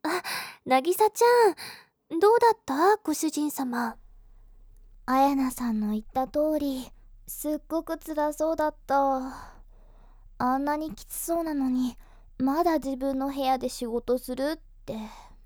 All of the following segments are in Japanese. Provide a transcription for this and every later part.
渚ちゃん、どうだったご主人様。 綾菜さんの言った通り、すっごく辛そうだった。あんなにきつそうなのに、まだ自分の部屋で仕事するって。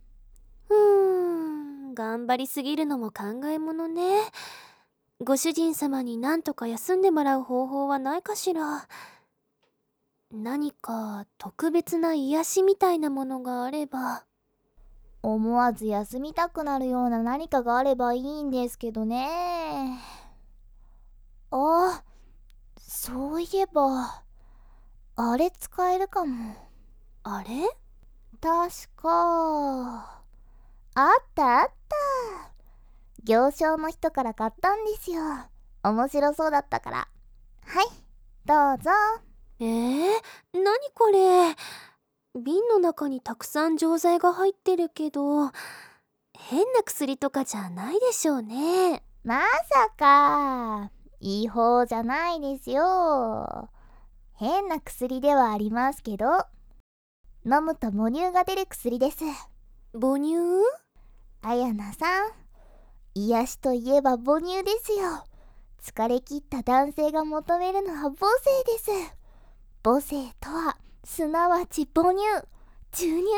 頑張りすぎるのも考えものね。ご主人様になんとか休んでもらう方法はないかしら。何か特別な癒しみたいなものがあれば。 思わず休みたくなるような何かがあればいいんですけどね。あ、そういえば、あれ使えるかも。 あれ？ 確か、あったあった。行商の人から買ったんですよ。面白そうだったから。はい、どうぞ。 何これ。瓶の中にたくさん錠剤が入ってるけど、変な薬とかじゃないでしょうね。 まさか、いい方じゃないですよ。変な薬ではありますけど、飲むと母乳が出る薬です。 母乳？ 綾菜さん、癒しといえば母乳ですよ。疲れ切った男性が求めるのは母性です。母性とはすなわち母乳、授乳です。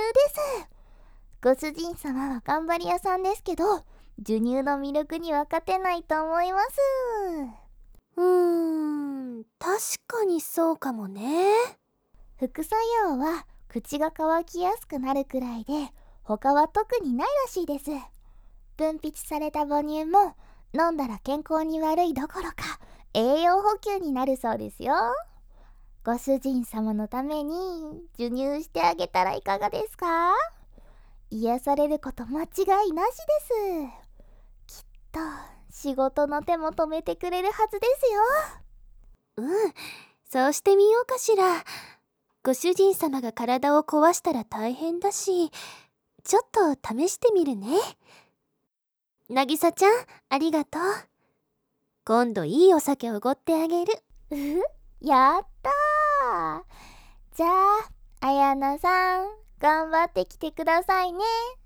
ご主人様は頑張り屋さんですけど、授乳の魅力には勝てないと思います。 確かにそうかもね。 副作用は口が乾きやすくなるくらいで、他は特にないらしいです。分泌された母乳も飲んだら健康に悪いどころか栄養補給になるそうですよ。ご主人様のために授乳してあげたらいかがですか？癒されること間違いなしです。きっと仕事の手も止めてくれるはずですよ。そうしてみようかしら。ご主人様が体を壊したら大変だし、ちょっと試してみるね。渚ちゃん、ありがとう。今度いいお酒をおごってあげる。 やったー。じゃあ、綾菜さん、頑張ってきてくださいね。